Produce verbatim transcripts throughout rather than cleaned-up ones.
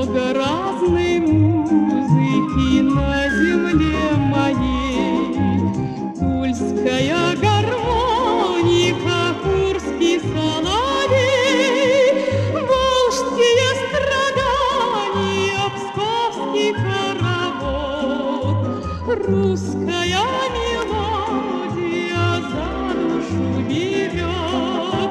много разной музыки на земле моей. Тульская гармоника, курский соловей, волжские страдания, псковский хоровод, русская мелодия за душу берет.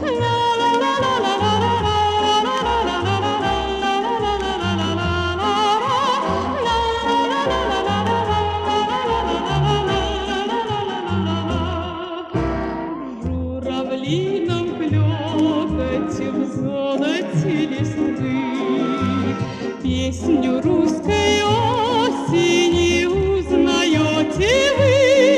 Журавлином клёкоте в золоте листвы песню русской осени узнаете вы.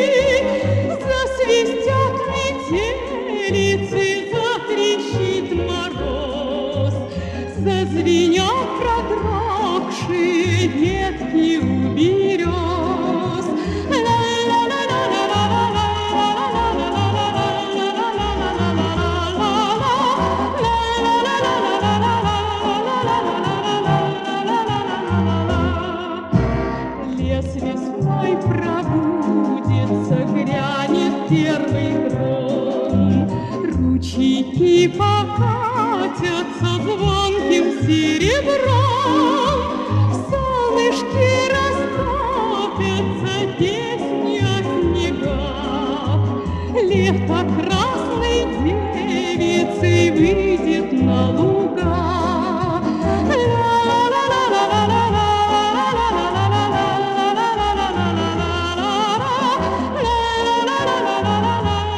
Засвистят метелицы, затрещит мороз, зазвенят продрогшие ветки у берез. Лес весной пробудится, грянет первый гром, ручейки покатятся звонким серебром, солнышки растопятся, песни о снегах. Лето красной девицей выйдет на луга.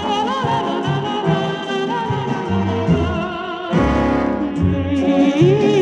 Mm-hmm.